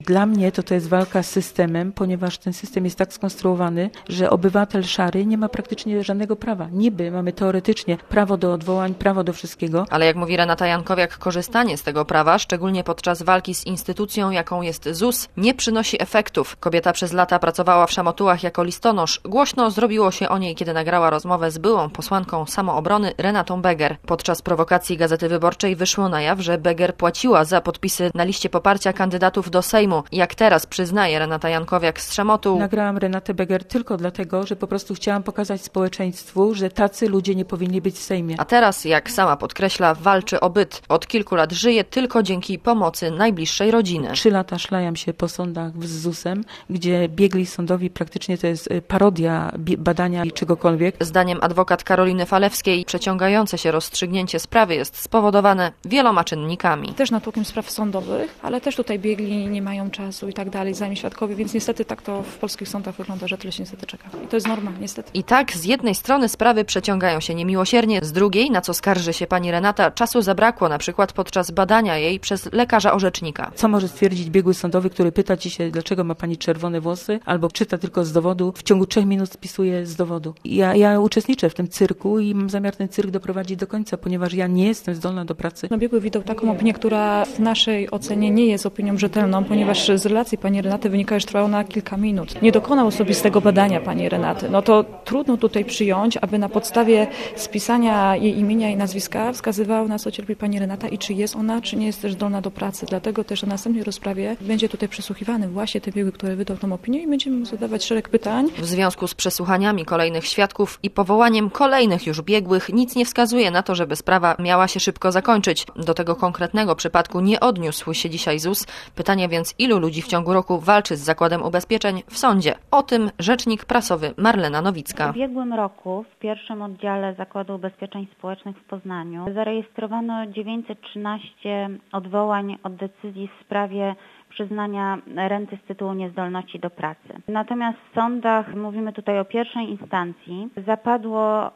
Dla mnie to jest walka z systemem, ponieważ ten system jest tak skonstruowany, że obywatel szary nie ma praktycznie żadnego prawa. Niby mamy teoretycznie prawo do odwołań, prawo do wszystkiego. Ale jak mówi Renata Jankowiak, korzystanie z tego prawa, szczególnie podczas walki z instytucją, jaką jest ZUS, nie przynosi efektów. Kobieta przez lata pracowała w Szamotułach jako listonosz. Głośno zrobiło się o niej, kiedy nagrała rozmowę z byłą posłanką Samoobrony Renatą Beger. Podczas prowokacji Gazety Wyborczej wyszło na jaw, że Beger płaciła za podpisy na liście poparcia kandydatów do Sejmu. Jak teraz przyznaje Renata Jankowiak z Szamotuł. Nagrałam Renatę Beger tylko dlatego, że po prostu chciałam pokazać społeczeństwu, że tacy ludzie nie powinni być w Sejmie. A teraz, jak sama podkreśla, walczy o byt. Od kilku lat żyje tylko dzięki pomocy najbliższej rodziny. 3 lata szlajam się po sądach z ZUS-em, gdzie biegli sądowi praktycznie to jest parodia badania i czegokolwiek. Zdaniem adwokat Karoliny Falewskiej przeciągające się rozstrzygnięcie sprawy jest spowodowane wieloma czynnikami. Też natłokiem spraw sądowych, ale też tutaj biegli nie mają czasu i tak dalej, zajmie świadkowie, więc niestety tak to w polskich sądach wygląda, że tyle się niestety czeka. I to jest norma, niestety. I tak z jednej strony sprawy przeciągają się niemiłosiernie, z drugiej, na co skarży się pani Renata, czasu zabrakło na przykład podczas badania jej przez lekarza orzecznika. Co może stwierdzić biegły sądowy, który pyta ci się, dlaczego ma pani czerwone włosy, albo czyta tylko z dowodu, w ciągu 3 minut spisuje z dowodu. Ja uczestniczę w tym cyrku i mam zamiar ten cyrk doprowadzić do końca, ponieważ ja nie jestem zdolna do pracy. Biegły wydał taką opinię, która w naszej ocenie nie jest opinią rzetelną, ponieważ z relacji pani Renaty wynika, że trwało na kilka minut. Nie dokonał osobistego badania pani Renaty. No to trudno tutaj przyjąć, aby na podstawie spisania jej imienia i nazwiska wskazywał, na co cierpi pani Renata i czy jest ona, czy nie jest też zdolna do pracy. Dlatego też na następnej rozprawie będzie tutaj przesłuchiwany właśnie ten biegły, który wydał tą opinię i będziemy mu zadawać szereg pytań. W związku z przesłuchaniami kolejnych świadków i powołaniem kolejnych już biegłych nic nie wskazuje na to, żeby sprawa miała się szybko zakończyć. Do tego konkretnego przypadku nie odniósł się dzisiaj ZUS. Pytanie więc, ilu ludzi w ciągu roku walczy z Zakładem Ubezpieczeń w sądzie? O tym rzecznik prasowy Marlena Nowicka. W ubiegłym roku w pierwszym oddziale Zakładu Ubezpieczeń Społecznych w Poznaniu zarejestrowano 913 odwołań od decyzji w sprawie przyznania renty z tytułu niezdolności do pracy. Natomiast w sądach, mówimy tutaj o pierwszej instancji, zapadło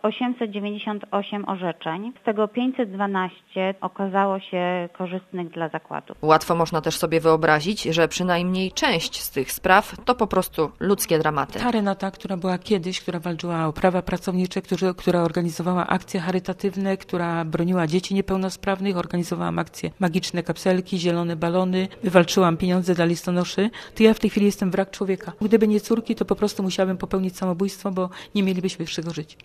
898 orzeczeń, z tego 512 okazało się korzystnych dla zakładu. Łatwo można też sobie wyobrazić, że przynajmniej część z tych spraw to po prostu ludzkie dramaty. Ta Renata, która była kiedyś, która walczyła o prawa pracownicze, która organizowała akcje charytatywne, która broniła dzieci niepełnosprawnych, organizowałam akcje magiczne kapselki, zielone balony, wywalczyłam pieniądze dla listonoszy, to ja w tej chwili jestem wrak człowieka. Gdyby nie córki, to po prostu musiałabym popełnić samobójstwo, bo nie mielibyśmy z czego żyć.